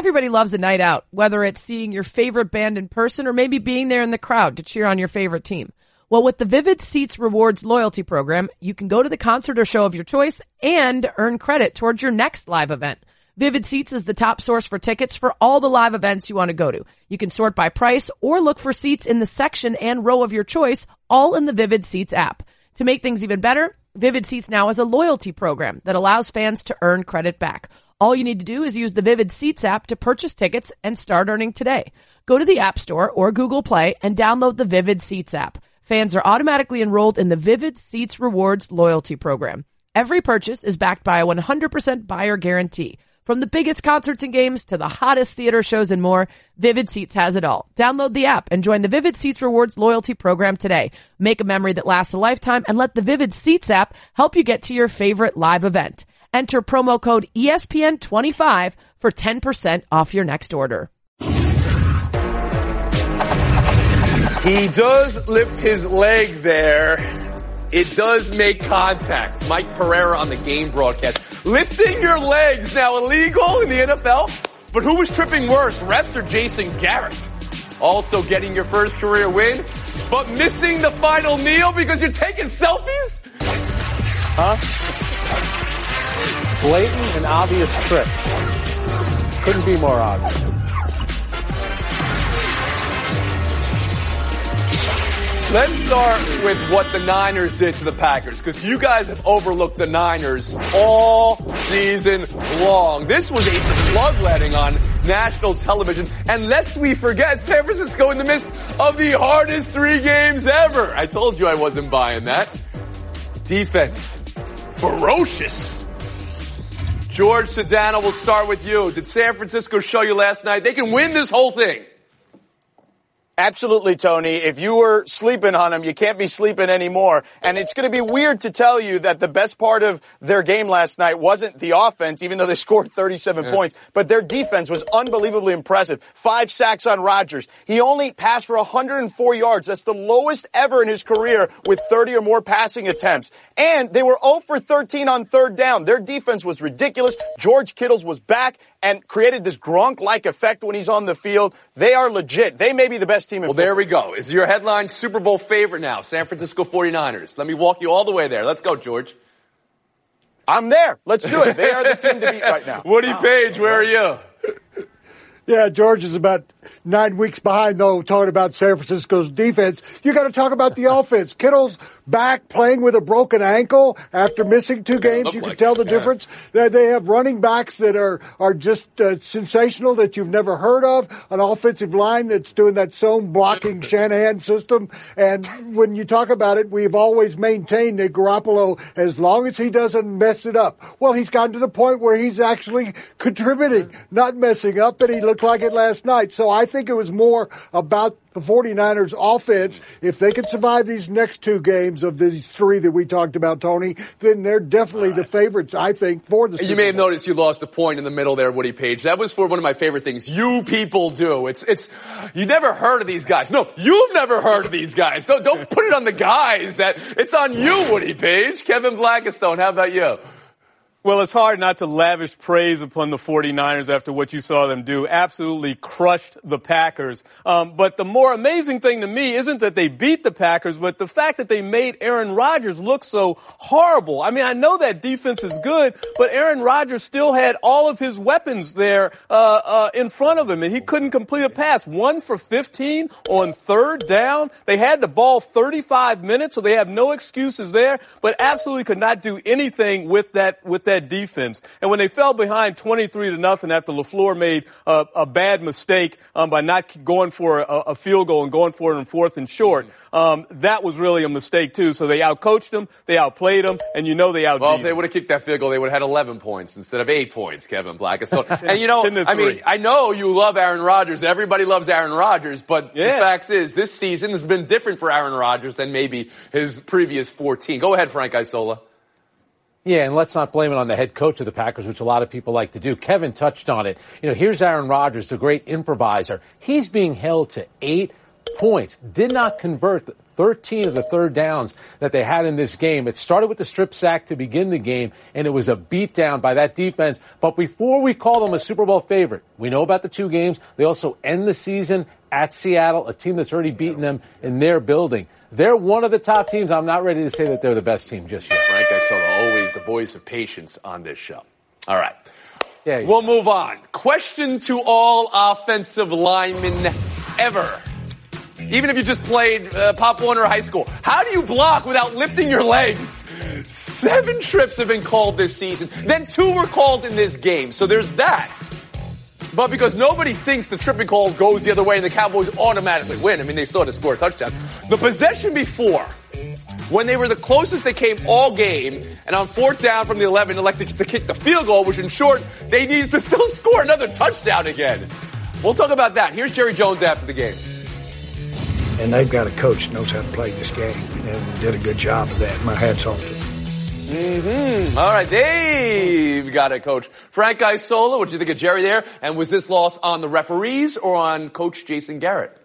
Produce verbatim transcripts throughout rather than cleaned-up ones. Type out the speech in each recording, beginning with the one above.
Everybody loves a night out, whether it's seeing your favorite band in person or maybe being there in the crowd to cheer on your favorite team. Well, with the Vivid Seats Rewards loyalty program, you can go to the concert or show of your choice and earn credit towards your next live event. Vivid Seats is the top source for tickets for all the live events you want to go to. You can sort by price or look for seats in the section and row of your choice, all in the Vivid Seats app. To make things even better, Vivid Seats now has a loyalty program that allows fans to earn credit back. All you need to do is use the Vivid Seats app to purchase tickets and start earning today. Go to the App Store or Google Play and download the Vivid Seats app. Fans are automatically enrolled in the Vivid Seats Rewards loyalty program. Every purchase is backed by a one hundred percent buyer guarantee. From the biggest concerts and games to the hottest theater shows and more, Vivid Seats has it all. Download the app and join the Vivid Seats Rewards loyalty program today. Make a memory that lasts a lifetime and let the Vivid Seats app help you get to your favorite live event. Enter promo code E S P N twenty-five for ten percent off your next order. He does lift his leg there. It does make contact. Mike Pereira on the game broadcast. Lifting your legs now illegal in the N F L? But who was tripping worse, refs or Jason Garrett? Also getting your first career win, but missing the final kneel because you're taking selfies? Huh? Blatant and obvious trick. Couldn't be more obvious. Let's start with what the Niners did to the Packers, because you guys have overlooked the Niners all season long. This was a bloodletting on national television. And lest we forget, San Francisco in the midst of the hardest three games ever. I told you I wasn't buying that. Defense. Ferocious. George Sedano, we'll start with you. Did San Francisco show you last night they can win this whole thing? Absolutely, Tony. If you were sleeping on them, you can't be sleeping anymore. And it's going to be weird to tell you that the best part of their game last night wasn't the offense, even though they scored thirty-seven yeah. points, but their defense was unbelievably impressive. Five sacks on Rodgers. He only passed for one hundred four yards. That's the lowest ever in his career with thirty or more passing attempts. And they were zero for thirteen on third down. Their defense was ridiculous. George Kittle's was back and created this Gronk-like effect when he's on the field. They are legit. They may be the best team in Well, football. There we go. Is your headline Super Bowl favorite now, San Francisco forty-niners? Let me walk you all the way there. Let's go, George. I'm there. Let's do it. They are the team to beat right now. Woody wow. Page, where are you? Yeah, George is about nine weeks behind, though, talking about San Francisco's defense. You got to talk about the offense. Kittle's back playing with a broken ankle after missing two games. You can like tell it. the Yeah. difference. They, they have running backs that are, are just uh, sensational that you've never heard of, an offensive line that's doing that zone blocking Shanahan system. And when you talk about it, we've always maintained that Garoppolo, as long as he doesn't mess it up, well, he's gotten to the point where he's actually contributing, not messing up, and he looked like it last night. So I think it was more about the forty-niners offense. If they can survive these next two games of these three that we talked about, Tony, then they're definitely right. the favorites, I think, for the Super You may have Bowl. noticed you lost a point in the middle there, Woody Page. That was for one of my favorite things you people do. It's, it's, you never heard of these guys. No, you've never heard of these guys. Don't, don't put it on the guys that, it's on you, Woody Page. Kevin Blackistone, how about you? Well, it's hard not to lavish praise upon the forty-niners after what you saw them do. Absolutely crushed the Packers. Um, but the more amazing thing to me isn't that they beat the Packers, but the fact that they made Aaron Rodgers look so horrible. I mean, I know that defense is good, but Aaron Rodgers still had all of his weapons there uh, uh, in front of him, and he couldn't complete a pass. One for fifteen on third down. They had the ball thirty-five minutes, so they have no excuses there, but absolutely could not do anything with that with that defense. And when they fell behind twenty-three to nothing after LaFleur made a, a bad mistake um, by not going for a, a field goal and going for it in fourth and short, um, that was really a mistake too. So they outcoached them, they outplayed them, and you know they outbeat Well, if they them. would have kicked that field goal, they would have had eleven points instead of eight points, Kevin Blackistone. And you know, I mean, I know you love Aaron Rodgers. Everybody loves Aaron Rodgers, but Yeah. the fact is, this season has been different for Aaron Rodgers than maybe his previous fourteen. Go ahead, Frank Isola. Yeah, and let's not blame it on the head coach of the Packers, which a lot of people like to do. Kevin touched on it. You know, here's Aaron Rodgers, the great improviser. He's being held to eight points. Did not convert thirteen of the third downs that they had in this game. It started with the strip sack to begin the game, and it was a beatdown by that defense. But before we call them a Super Bowl favorite, we know about the two games. They also end the season at Seattle, a team that's already beaten them in their building. They're one of the top teams. I'm not ready to say that they're the best team just yet. Frank Isola, always the voice of patience on this show. All right. Yeah, yeah. We'll move on. Question to all offensive linemen ever. Even if you just played uh, Pop Warner High School. How do you block without lifting your legs? Seven trips have been called this season. Then two were called in this game. So there's that. But because nobody thinks the tripping call goes the other way and the Cowboys automatically win. I mean, they still had to score a touchdown. The possession before, when they were the closest they came all game, and on fourth down from the eleven, elected to kick the field goal, which in short, they needed to still score another touchdown again. We'll talk about that. Here's Jerry Jones after the game. And they've got a coach that knows how to play this game and did a good job of that. My hat's off to them. Mm-hmm. All right, they've got a coach. Frank Isola, what do you think of Jerry there? And was this loss on the referees or on Coach Jason Garrett?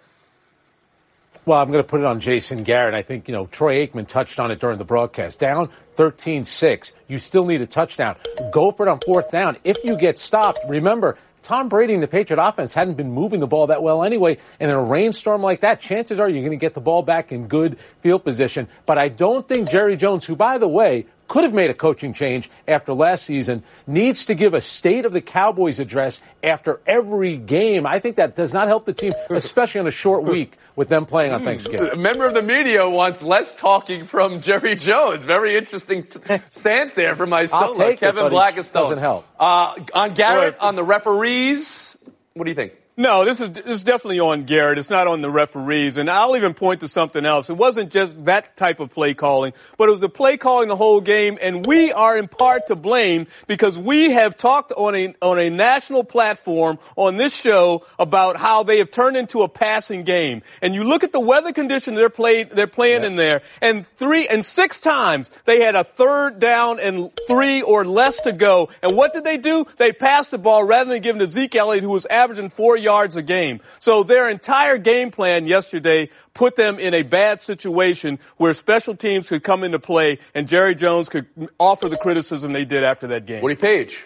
Well, I'm going to put it on Jason Garrett. I think, you know, Troy Aikman touched on it during the broadcast. Down thirteen six. You still need a touchdown. Go for it on fourth down. If you get stopped, remember, Tom Brady and the Patriot offense hadn't been moving the ball that well anyway. And in a rainstorm like that, chances are you're going to get the ball back in good field position. But I don't think Jerry Jones, who, by the way, could have made a coaching change after last season, needs to give a State of the Cowboys address after every game. I think that does not help the team, especially on a short week with them playing on Thanksgiving. A member of the media wants less talking from Jerry Jones. Very interesting t- stance there from Isola. Kevin it, Blackistone. Doesn't help. Uh, on Garrett, on the referees, what do you think? No, this is, this is definitely on Garrett. It's not on the referees. And I'll even point to something else. It wasn't just that type of play calling, but it was the play calling the whole game. And we are in part to blame because we have talked on a, on a national platform on this show about how they have turned into a passing game. And you look at the weather conditions they're played, they're playing yeah. in there, and three and six times they had a third down and three or less to go. And what did they do? They passed the ball rather than giving to Zeke Elliott, who was averaging four yards yards a game. So their entire game plan yesterday put them in a bad situation where special teams could come into play and Jerry Jones could offer the criticism they did after that game. Woody Page.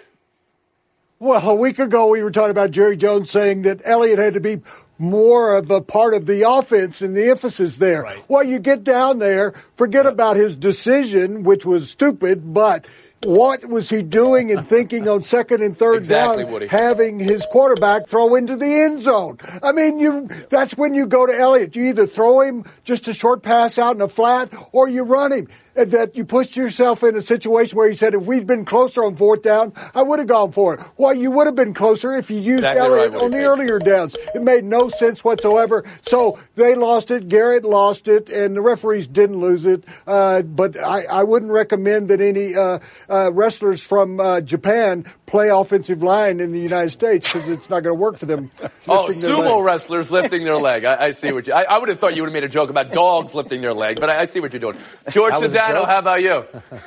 Well, a week ago we were talking about Jerry Jones saying that Elliott had to be more of a part of the offense and the emphasis there. Right. Well, you get down there, forget yep. about his decision, which was stupid, but what was he doing and thinking on second and third exactly, down, Woody. having his quarterback throw into the end zone? I mean, you that's when you go to Elliott. You either throw him just a short pass out in a flat or you run him. And that you pushed yourself in a situation where he said, if we'd been closer on fourth down, I would have gone for it. Well, you would have been closer if you used exactly Elliott right, on the Page. earlier downs. It made no sense whatsoever. So they lost it. Garrett lost it, and the referees didn't lose it. Uh, but I, I wouldn't recommend that any uh, uh, wrestlers from uh, Japan play offensive line in the United States because it's not going to work for them. Oh, sumo wrestlers lifting their leg. I, I see what you. I, I would have thought you would have made a joke about dogs lifting their leg, but I, I see what you're doing. George Sedano, how about you?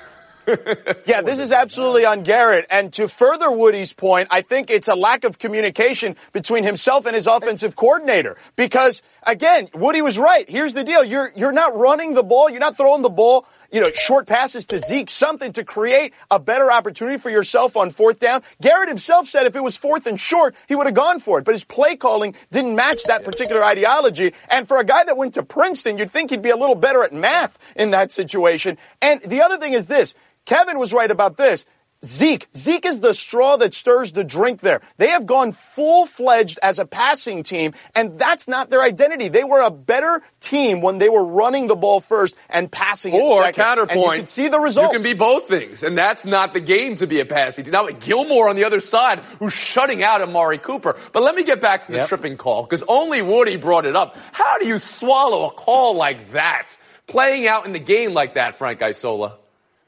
Yeah, this is absolutely on Garrett. And to further Woody's point, I think it's a lack of communication between himself and his offensive coordinator. Because, again, Woody was right. Here's the deal. You're, you're not running the ball. You're not throwing the ball, you know, short passes to Zeke, something to create a better opportunity for yourself on fourth down. Garrett himself said if it was fourth and short, he would have gone for it. But his play calling didn't match that particular ideology. And for a guy that went to Princeton, you'd think he'd be a little better at math in that situation. And the other thing is this. Kevin was right about this. Zeke. Zeke is the straw that stirs the drink there. They have gone full-fledged as a passing team, and that's not their identity. They were a better team when they were running the ball first and passing it or second. Counterpoint, and you can see the results. You can be both things, and that's not the game to be a passing team. Now, Gilmore on the other side, who's shutting out Amari Cooper. But let me get back to the yep. tripping call, because only Woody brought it up. How do you swallow a call like that? Playing out in the game like that, Frank Isola?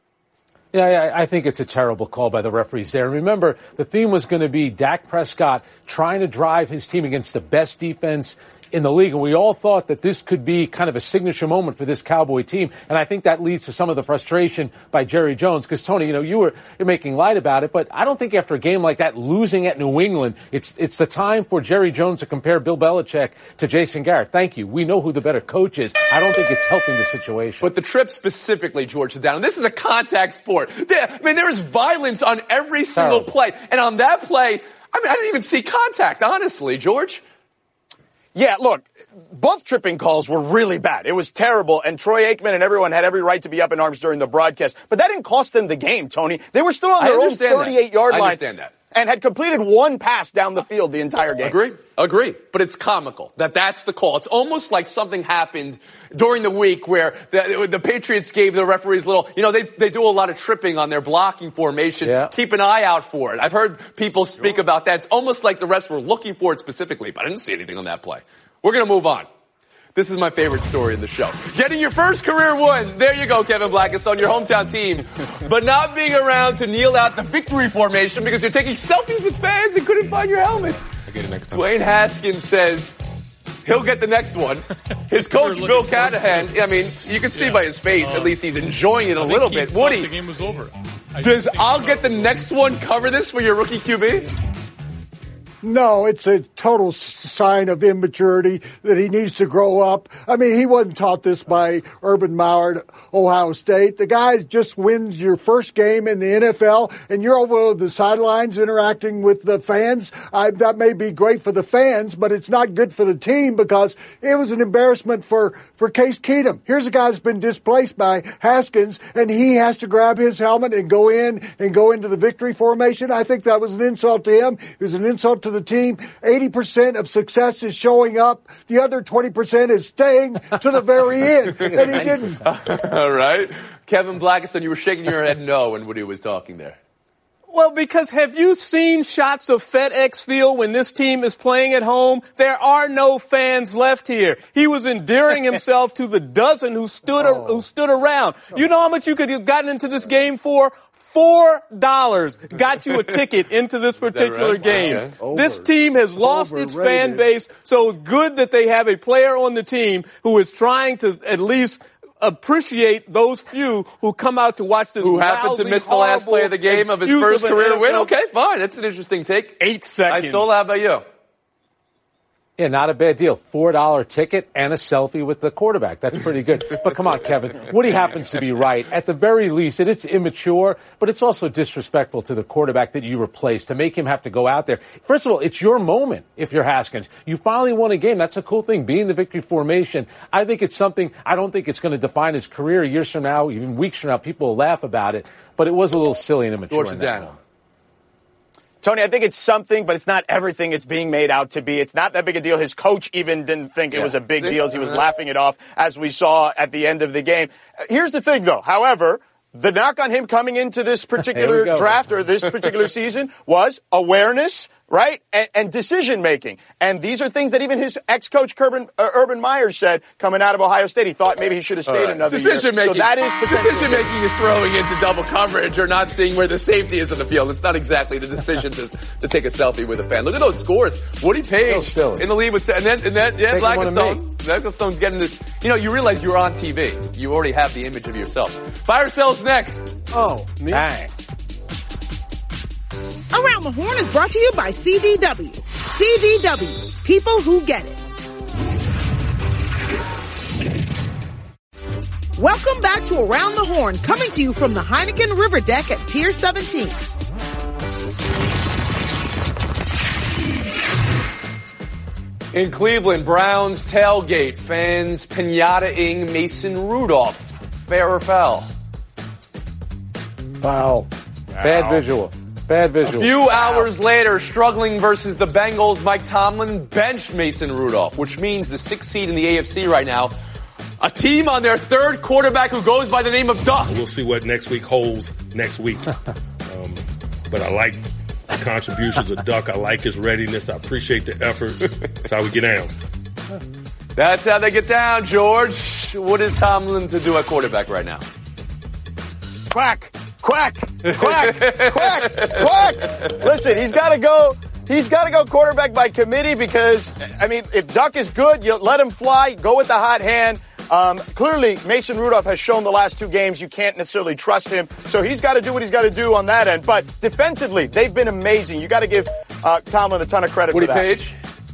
Yeah, I think it's a terrible call by the referees there. Remember, the theme was going to be Dak Prescott trying to drive his team against the best defense in the league, and we all thought that this could be kind of a signature moment for this Cowboy team, and I think that leads to some of the frustration by Jerry Jones, because, Tony, you know, you were you're making light about it, but I don't think after a game like that, losing at New England, it's it's the time for Jerry Jones to compare Bill Belichick to Jason Garrett. Thank you. We know who the better coach is. I don't think it's helping the situation. But the trip specifically, George Sedano, this is a contact sport. There, I mean, there is violence on every single Terrible. play, and on that play, I mean, I didn't even see contact, honestly, George. Yeah, look, both tripping calls were really bad. It was terrible, and Troy Aikman and everyone had every right to be up in arms during the broadcast. But that didn't cost them the game, Tony. They were still on their own thirty-eight-yard line. I understand that. And had completed one pass down the field the entire game. Agree. Agree. But it's comical that that's the call. It's almost like something happened during the week where the, the Patriots gave the referees a little, you know, they, they do a lot of tripping on their blocking formation. Yeah. Keep an eye out for it. I've heard people speak sure. about that. It's almost like the refs were looking for it specifically, but I didn't see anything on that play. We're going to move on. This is my favorite story in the show. Getting your first career win. There you go, Kevin Blackist, on your hometown team. But not being around to kneel out the victory formation because you're taking selfies with fans and couldn't find your helmet. I get it next time. Dwayne Haskins says he'll get the next one. His coach, Bill Callahan, I mean, you can see yeah. by his face, uh, at least he's enjoying it a little bit. Woody, the game was over. Does I'll get the next one cover this for your rookie Q B? No, it's a total sign of immaturity that he needs to grow up. I mean, he wasn't taught this by Urban Meyer at Ohio State. The guy just wins your first game in the N F L, and you're over the sidelines interacting with the fans. I, that may be great for the fans, but it's not good for the team because it was an embarrassment for, for Case Keenum. Here's a guy that's been displaced by Haskins, and he has to grab his helmet and go in and go into the victory formation. I think that was an insult to him. It was an insult to the team. eighty percent of success is showing up. The other twenty percent is staying to the very end. And he didn't. All right. Kevin Blackiston, you were shaking your head no when Woody was talking there. Well, because have you seen shots of FedEx Field when this team is playing at home? There are no fans left here. He was endearing himself to the dozen who stood oh. who stood around. You know how much you could have gotten into this game for? Four dollars got you a ticket into this particular right? game. Okay. Over, this team has lost its fan base, so it's good that they have a player on the team who is trying to at least appreciate those few who come out to watch this. Who happened to miss the last play of the game of his first of career win? Okay, fine. That's an interesting take. Eight seconds. I sold. How about you? Yeah, not a bad deal. four dollar ticket and a selfie with the quarterback. That's pretty good. But come on, Kevin. Woody happens to be right. At the very least, it is immature, but it's also disrespectful to the quarterback that you replaced to make him have to go out there. First of all, it's your moment if you're Haskins. You finally won a game. That's a cool thing, being the victory formation. I think it's something, I don't think it's going to define his career years from now, even weeks from now. People will laugh about it, but it was a little silly and immature. George Sedano. Tony, I think it's something, but it's not everything it's being made out to be. It's not that big a deal. His coach even didn't think yeah. it was a big See? deal. He was laughing it off, as we saw at the end of the game. Here's the thing, though. However, the knock on him coming into this particular draft or this particular season was awareness, right, and, and decision-making. And these are things that even his ex-coach Urban, uh, Urban Meyer said coming out of Ohio State. He thought maybe he should have stayed right. another decision year. Making. So that is decision-making is throwing into double coverage or not seeing where the safety is on the field. It's not exactly the decision to, to take a selfie with a fan. Look at those scores. Woody Page in the lead with, and then, and then, yeah, Blackistone. Blackistone getting this. You know, you realize you're on T V. You already have the image of yourself. Fire sales next. Oh, bang. Around the Horn is brought to you by C D W. C D W. People who get it. Welcome back to Around the Horn, coming to you from the Heineken River Deck at Pier seventeen. In Cleveland, Browns tailgate, fans pinata-ing Mason Rudolph. Fair or foul? Foul. Bad visual. Bad visual. A few hours later, struggling versus the Bengals, Mike Tomlin benched Mason Rudolph, which means the sixth seed in the A F C right now, a team on their third quarterback who goes by the name of Duck. We'll see what next week holds next week. um, but I like the contributions of Duck. I like his readiness. I appreciate the efforts. That's how we get down. That's how they get down, George. What is Tomlin to do at quarterback right now? Quack. Quack, quack, quack, quack. Listen, he's got to go He's got to go quarterback by committee because, I mean, if Duck is good, you let him fly, go with the hot hand. Um, clearly, Mason Rudolph has shown the last two games you can't necessarily trust him. So he's got to do what he's got to do on that end. But defensively, they've been amazing. You got to give uh, Tomlin a ton of credit Woody for that. Page?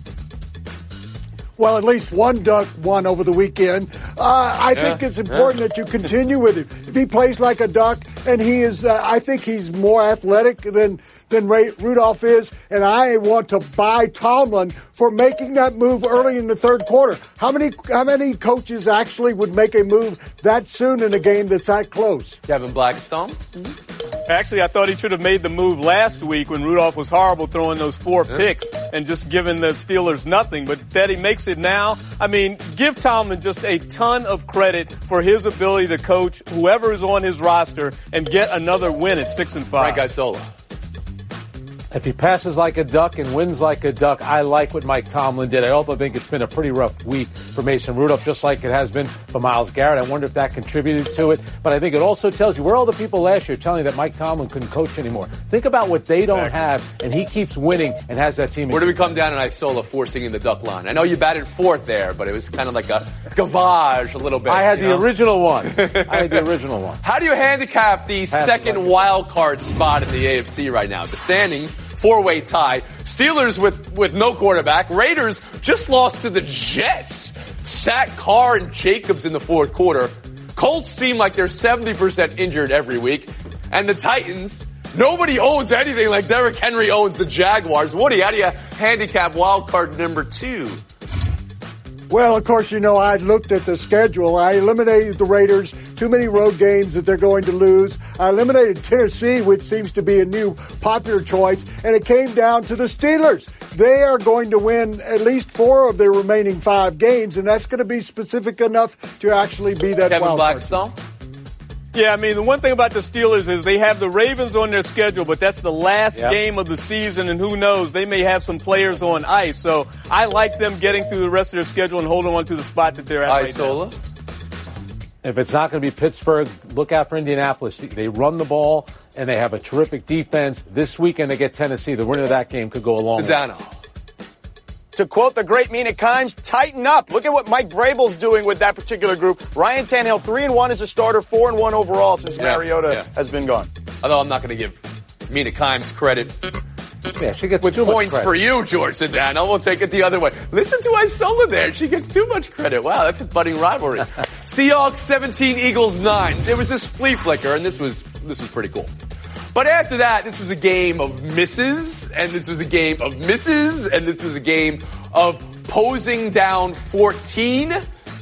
Well, at least one Duck won over the weekend. Uh, I yeah, think it's important yeah. that you continue with him. If he plays like a Duck, and he is, uh, I think he's more athletic than than Ray Rudolph is, and I want to buy Tomlin for making that move early in the third quarter. How many how many coaches actually would make a move that soon in a game that's that close? Kevin Blackstone? Mm-hmm. Actually, I thought he should have made the move last week when Rudolph was horrible throwing those four yeah. picks and just giving the Steelers nothing. But that he makes it now, I mean, give Tomlin just a ton of credit for his ability to coach whoever is on his roster and get another win at six and five. Frank Isola. If he passes like a duck and wins like a duck, I like what Mike Tomlin did. I also think it's been a pretty rough week for Mason Rudolph, just like it has been for Myles Garrett. I wonder if that contributed to it. But I think it also tells you, where are all the people last year telling you that Mike Tomlin couldn't coach anymore? Think about what they don't exactly. have, and he keeps winning and has that team. Where do we come down in Isola forcing in the duck line? I know you batted fourth there, but it was kind of like a gavage a little bit. I had the know? original one. I had the original one. How do you handicap the Pass second like wild card spot in the A F C right now? The standings, four-way tie. Steelers with, with no quarterback. Raiders just lost to the Jets. Sat Carr and Jacobs in the fourth quarter. Colts seem like they're seventy percent injured every week. And the Titans, nobody owns anything like Derrick Henry owns the Jaguars. Woody, how do you handicap wild card number two? Well, of course, you know, I looked at the schedule. I eliminated the Raiders, too many road games that they're going to lose. I eliminated Tennessee, which seems to be a new popular choice, and it came down to the Steelers. They are going to win at least four of their remaining five games, and that's going to be specific enough to actually be that Kevin wild Blackstone? card. Yeah, I mean, the one thing about the Steelers is they have the Ravens on their schedule, but that's the last yep. game of the season, and who knows, they may have some players on ice. So I like them getting through the rest of their schedule and holding on to the spot that they're at right Isola? now. If it's not going to be Pittsburgh, look out for Indianapolis. They run the ball, and they have a terrific defense. This weekend they get Tennessee. The winner of that game could go a long way. Sedano. To quote the great Mina Kimes, tighten up. Look at what Mike Vrabel's doing with that particular group. Ryan Tannehill, three and one as a starter, four and one overall since Yeah, Mariota yeah. has been gone. Although I'm not going to give Mina Kimes credit. Yeah, she gets With too much points credit. for you, George Sedano. We'll take it the other way. Listen to Isola there. She gets too much credit. Wow, that's a budding rivalry. Seahawks seventeen, Eagles nine. There was this flea flicker, and this was this was pretty cool. But after that, this was a game of misses, and this was a game of misses, and this was a game of posing down fourteen.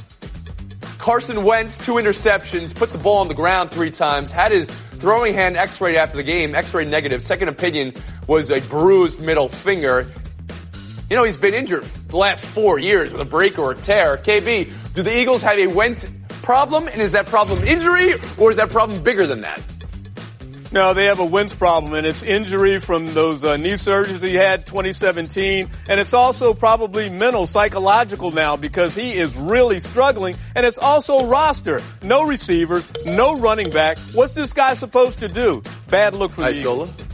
Carson Wentz, two interceptions, put the ball on the ground three times, had his throwing hand x-rayed after the game, x-ray negative. Second opinion was a bruised middle finger. You know, he's been injured the last four years with a break or a tear. K B, do the Eagles have a Wentz problem, and is that problem injury, or is that problem bigger than that? No, they have a Wentz problem, and it's injury from those uh, knee surgeries he had twenty seventeen, and it's also probably mental, psychological now because he is really struggling, and it's also roster. No receivers, no running back. What's this guy supposed to do? Bad look for the Isola? Eagles.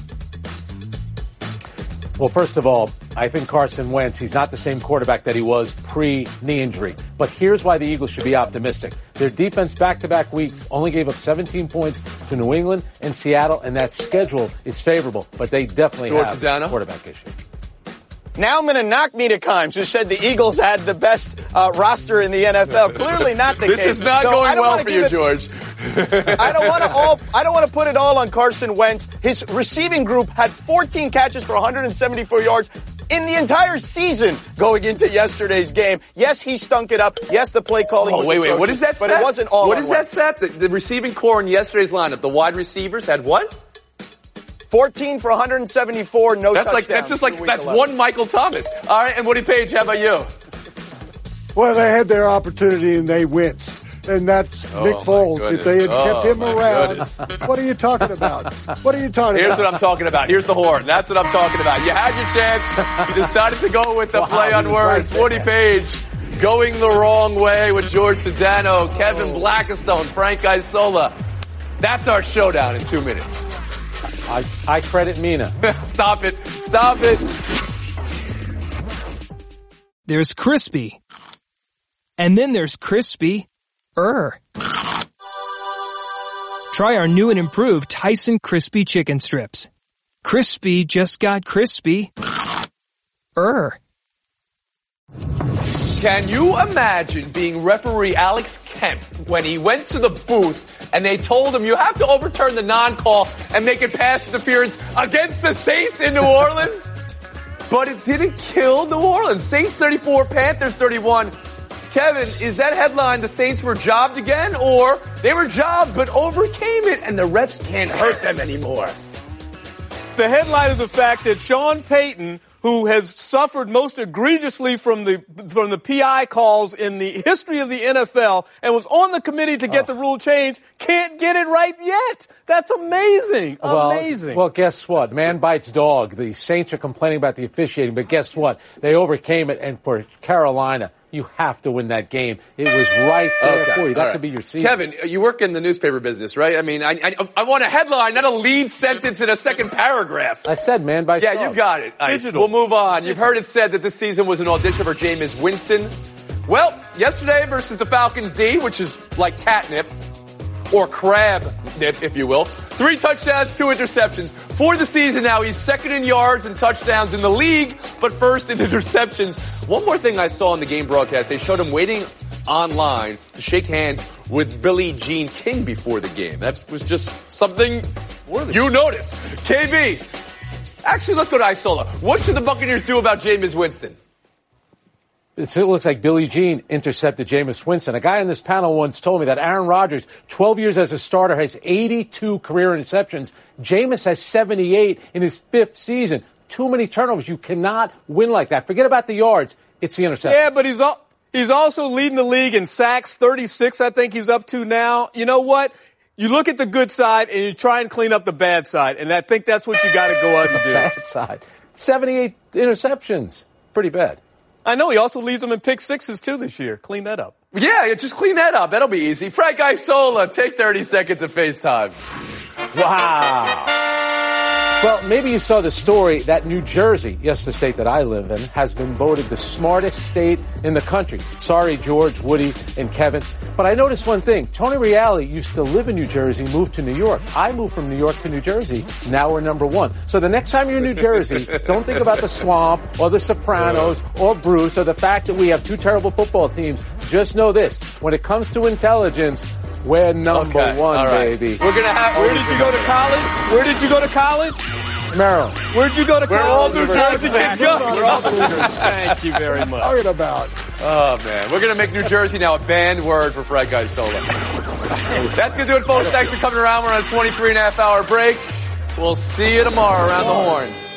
Well, first of all, I think Carson Wentz, he's not the same quarterback that he was pre-knee injury. But here's why the Eagles should be optimistic. Their defense back-to-back weeks only gave up seventeen points to New England and Seattle, and that schedule is favorable. But they definitely George have Sedano? a quarterback issue. Now I'm going to knock Mina Kimes, who said the Eagles had the best uh, roster in the N F L. Clearly not the this case. This is not so going well for you, it, George. I don't want to all. I don't want to put it all on Carson Wentz. His receiving group had fourteen catches for one hundred seventy-four yards in the entire season going into yesterday's game. Yes, he stunk it up. Yes, the play calling Oh, was wait, wait. What is that but stat? it wasn't all What on is Wentz. that stat? The, the receiving core in yesterday's lineup, the wide receivers had what? fourteen for one hundred seventy-four, no That's touchdowns. like that's just like through week that's eleven. one Michael Thomas. All right, and Woody Page, how about you? Well, they had their opportunity and they winced. And that's Oh, Nick my Foles. If they had goodness. kept Oh, him my around, goodness. what are you talking about? What are you talking Here's about? what I'm talking about. Here's the horn. That's what I'm talking about. You had your chance. You decided to go with the Wow, play on he was words. right Woody Page going the wrong way with George Sedano, Kevin Blackstone, Frank Isola. That's our showdown in two minutes. I, I credit Mina. Stop it. Stop it. there's crispy. And then there's crispy-er. Try our new and improved Tyson Crispy Chicken Strips. Crispy just got crispy-er. Can you imagine being referee Alex Kemp when he went to the booth and they told him you have to overturn the non-call and make it pass interference against the Saints in New Orleans? But it didn't kill New Orleans. Saints thirty-four, Panthers thirty-one. Kevin, is that headline the Saints were jobbed again, or they were jobbed but overcame it and the refs can't hurt them anymore? The headline is the fact that Sean Payton, who has suffered most egregiously from the from the P I calls in the history of the N F L and was on the committee to get oh. the rule changed, can't get it right yet. That's amazing. Well, amazing. Well, guess what? Man bites dog. The Saints are complaining about the officiating, but guess what? They overcame it, and for Carolina, you have to win that game. It was right there okay. for you. That right. could be your season. Kevin, you work in the newspaper business, right? I mean, I, I, I want a headline, not a lead sentence in a second paragraph. I said man bites yeah, dog. Yeah, you got it. Ice. Digital. We'll move on. You've heard it said that this season was an audition for Jameis Winston. Well, yesterday versus the Falcons D, which is like catnip, or crab nip, if you will. Three touchdowns, two interceptions. For the season now, he's second in yards and touchdowns in the league, but first in interceptions. One more thing I saw in the game broadcast, they showed him waiting online to shake hands with Billie Jean King before the game. That was just something you noticed. K B, actually, let's go to Isola. What should the Buccaneers do about Jameis Winston? It looks like Billie Jean intercepted Jameis Winston. A guy on this panel once told me that Aaron Rodgers, twelve years as a starter, has eighty-two career interceptions. Jameis has seventy-eight in his fifth season. Too many turnovers. You cannot win like that. Forget about the yards. It's the interception. Yeah, but he's al- he's also leading the league in sacks, thirty-six I think he's up to now. You know what? You look at the good side and you try and clean up the bad side, and I think that's what you got to go out and do. Bad side. seventy-eight interceptions. Pretty bad. I know. He also leads them in pick sixes, too, this year. Clean that up. Yeah, just clean that up. That'll be easy. Frank Isola, take thirty seconds of FaceTime. Wow. Well, maybe you saw the story that New Jersey, yes, the state that I live in, has been voted the smartest state in the country. Sorry, George, Woody, and Kevin. But I noticed one thing. Tony Reale used to live in New Jersey, moved to New York. I moved from New York to New Jersey. Now we're number one. So the next time you're in New Jersey, don't think about the Swamp or the Sopranos or Bruce or the fact that we have two terrible football teams. Just know this. When it comes to intelligence, we're number okay. one, right. baby. We're gonna have. Where did you go to college? Where did you go to college? Maryland. Where'd you go to We're college? all New Jersey kids. We're all New Jersey. Thank you very much. Talking about. Oh man, we're gonna make New Jersey now a banned word for Frank Isola. That's gonna do it, folks. Thanks for coming around. We're on a twenty-three and a half hour break. We'll see you tomorrow around the horn.